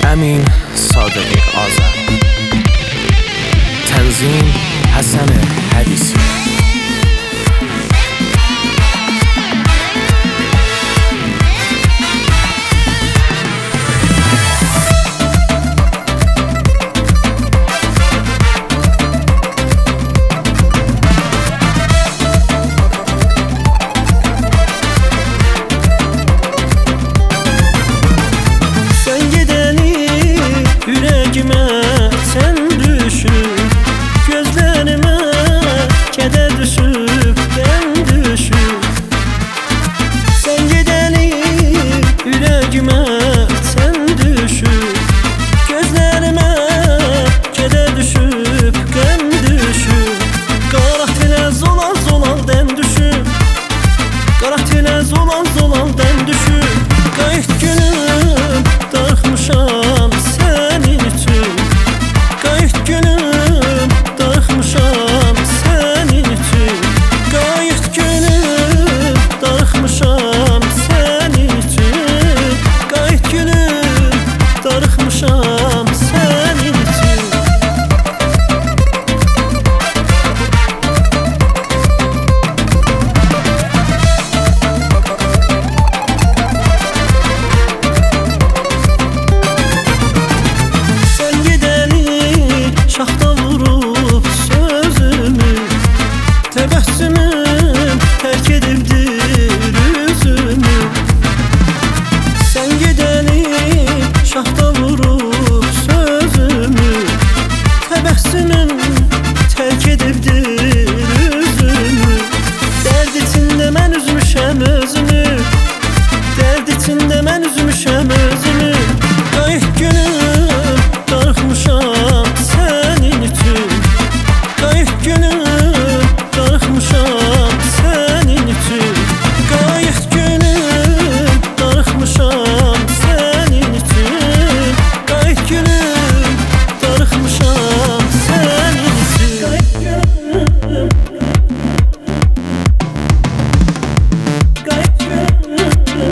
امین صادقی آذر، تنظیم حسن حدیثی. Sen düşüp gözlerime keder düşüp ben düşüp sen gideli yüreğime sen düşüp gözlerime keder düşüp gem düşüp karaktere zolal zolal den düşüp karaktere zolal zolal den düşüp kayıt günüm darıxmışam senin için kayıt günüm darıxmışam senin için kayıt günüm darıxmışam senin için kayıt günüm darıxmışam senin için. Şaxta vurup sözümü təbəssümüm tərk edibdir üzümü. Sən gedəni şaxta vurup sözümü təbəssümüm tərk edibdir üzümü. Dərd içində mən üzmüşəm özümü, dərd içində mən üzmüşəm özümü. Qayıt günüm darıxmışam senin için kayıt günüm darıxmışam senin için kayıt günüm darıxmışam senin için kayıt günüm darıxmışam senin için kayıt günüm kayıt günüm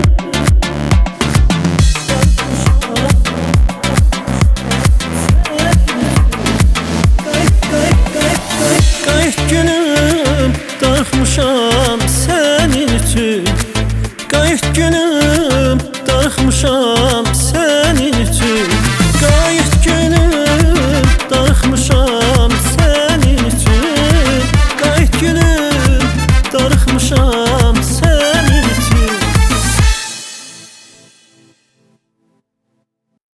kayıt günüm darıxmışam senin için kayıt günüm darıxmışam senin için.